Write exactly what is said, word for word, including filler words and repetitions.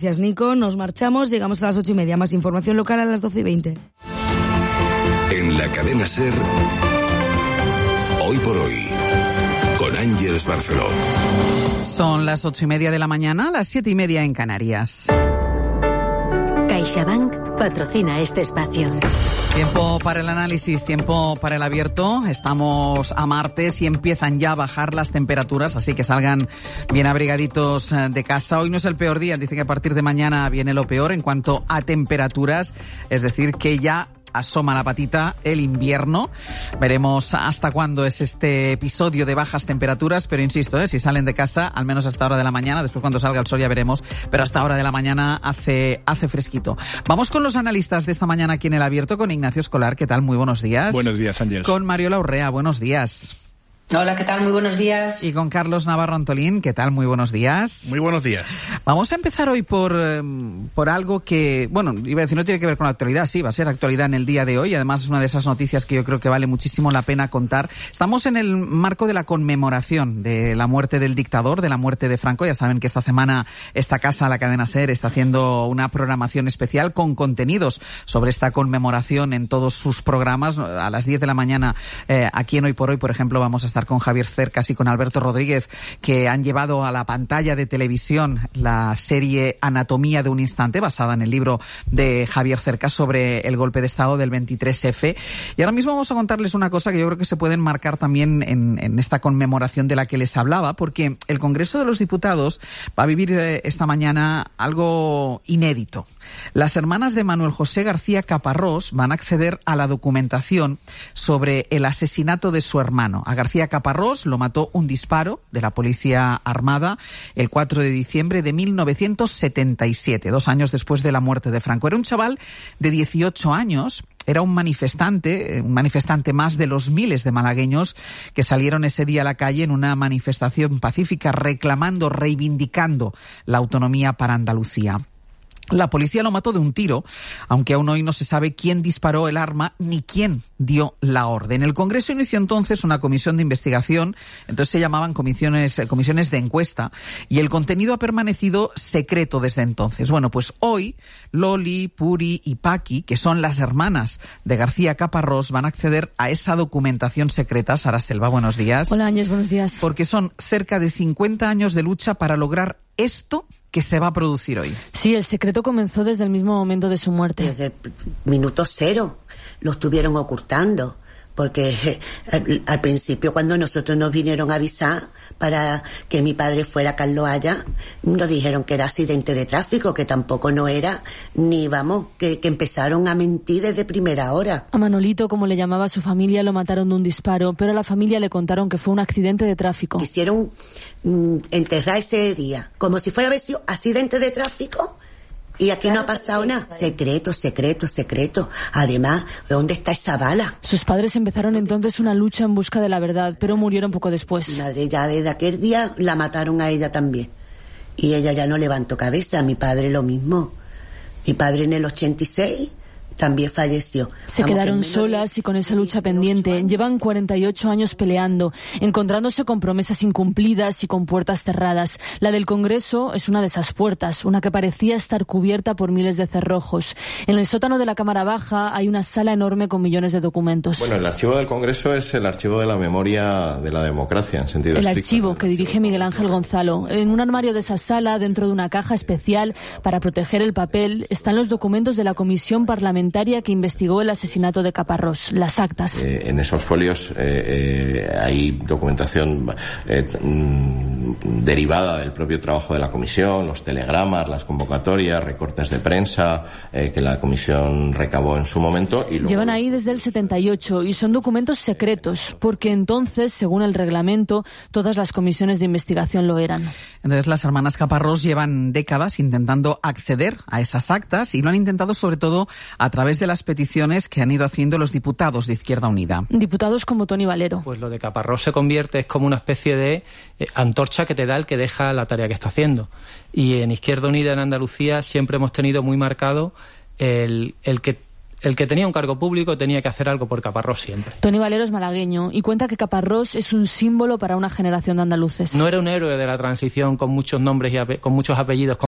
Gracias, Nico. Nos marchamos, llegamos a las ocho y media. Más información local a las doce y veinte. En la cadena SER, Hoy por Hoy, con Ángeles Barceló. Son las ocho y media de la mañana, las siete y media en Canarias. CaixaBank patrocina este espacio. Tiempo para el análisis, tiempo para el abierto. Estamos a martes y empiezan ya a bajar las temperaturas, así que salgan bien abrigaditos de casa. Hoy no es el peor día, dicen que a partir de mañana viene lo peor en cuanto a temperaturas, es decir, que ya asoma la patita el invierno. Veremos hasta cuándo es este episodio de bajas temperaturas, pero insisto, ¿eh? si salen de casa, al menos hasta hora de la mañana, después cuando salga el sol ya veremos, pero hasta hora de la mañana hace, hace fresquito. Vamos con los analistas de esta mañana aquí en el abierto, con Ignacio Escolar. ¿Qué tal? Muy buenos días. Buenos días, Ángel. Con Mariola Urrea. Buenos días. Hola, ¿qué tal? Muy buenos días. Y con Carlos Navarro Antolín, ¿qué tal? Muy buenos días. Muy buenos días. Vamos a empezar hoy por, por algo que, bueno, iba a decir, no tiene que ver con la actualidad, sí, va a ser actualidad en el día de hoy, además es una de esas noticias que yo creo que vale muchísimo la pena contar. Estamos en el marco de la conmemoración de la muerte del dictador, de la muerte de Franco. Ya saben que esta semana esta casa, la cadena SER, está haciendo una programación especial con contenidos sobre esta conmemoración en todos sus programas. A las diez de la mañana, eh, aquí en Hoy por Hoy, por ejemplo, vamos a estar con Javier Cercas y con Alberto Rodríguez, que han llevado a la pantalla de televisión la serie Anatomía de un instante, basada en el libro de Javier Cercas sobre el golpe de Estado del veintitrés efe. Y ahora mismo vamos a contarles una cosa que yo creo que se puede enmarcar también en, en esta conmemoración de la que les hablaba, porque el Congreso de los Diputados va a vivir esta mañana algo inédito. Las hermanas de Manuel José García Caparrós van a acceder a la documentación sobre el asesinato de su hermano. A García Caparrós lo mató un disparo de la Policía Armada el cuatro de diciembre de mil novecientos setenta y siete, dos años después de la muerte de Franco. Era un chaval de dieciocho años. Era un manifestante, un manifestante más de los miles de malagueños que salieron ese día a la calle en una manifestación pacífica reclamando, reivindicando la autonomía para Andalucía. La policía lo mató de un tiro, aunque aún hoy no se sabe quién disparó el arma ni quién dio la orden. El Congreso inició entonces una comisión de investigación, entonces se llamaban comisiones, comisiones de encuesta, y el contenido ha permanecido secreto desde entonces. Bueno, pues hoy Loli, Puri y Paqui, que son las hermanas de García Caparrós, van a acceder a esa documentación secreta. Sara Selva, buenos días. Hola, Ángel, buenos días. Porque son cerca de cincuenta años de lucha para lograr esto que se va a producir hoy. Sí, el secreto comenzó desde el mismo momento de su muerte. Desde el minuto cero lo estuvieron ocultando, porque al, al principio, cuando nosotros nos vinieron a avisar para que mi padre fuera Carlos Haya, nos dijeron que era accidente de tráfico, que tampoco no era, ni vamos, que, que empezaron a mentir desde primera hora. A Manolito, como le llamaba su familia, lo mataron de un disparo, pero a la familia le contaron que fue un accidente de tráfico. Quisieron mm, enterrar ese día, como si fuera haber sido accidente de tráfico. Y aquí no ha pasado nada. Secreto, secreto, secreto. Además, ¿dónde está esa bala? Sus padres empezaron entonces una lucha en busca de la verdad, pero murieron poco después. Mi madre ya desde aquel día la mataron a ella también. Y ella ya no levantó cabeza. Mi padre lo mismo. Mi padre en el ochenta y seis también falleció. Se Vamos, quedaron solas y con esa lucha pendiente. Llevan cuarenta y ocho años peleando, encontrándose con promesas incumplidas y con puertas cerradas. La del Congreso es una de esas puertas, una que parecía estar cubierta por miles de cerrojos. En el sótano de la Cámara Baja hay una sala enorme con millones de documentos. Bueno, el archivo del Congreso es el archivo de la memoria de la democracia, en sentido el estricto. Archivo que dirige Miguel Ángel Gonzalo. En un armario de esa sala, dentro de una caja especial para proteger el papel, están los documentos de la Comisión Parlamentaria que investigó el asesinato de Caparrós, las actas. Eh, en esos folios eh, eh, hay documentación eh, mm, derivada del propio trabajo de la comisión, los telegramas, las convocatorias, recortes de prensa eh, que la comisión recabó en su momento. Y luego... Llevan ahí desde el setenta y ocho y son documentos secretos, porque entonces, según el reglamento, todas las comisiones de investigación lo eran. Entonces las hermanas Caparrós llevan décadas intentando acceder a esas actas y lo han intentado sobre todo a través de las peticiones que han ido haciendo los diputados de Izquierda Unida. Diputados como Toni Valero. Pues lo de Caparrós se convierte, es como una especie de eh, antorcha que te da el que deja la tarea que está haciendo. Y en Izquierda Unida en Andalucía siempre hemos tenido muy marcado el, el que El que tenía un cargo público tenía que hacer algo por Caparrós siempre. Toni Valero es malagueño y cuenta que Caparrós es un símbolo para una generación de andaluces. No era un héroe de la transición con muchos nombres y ape- con muchos apellidos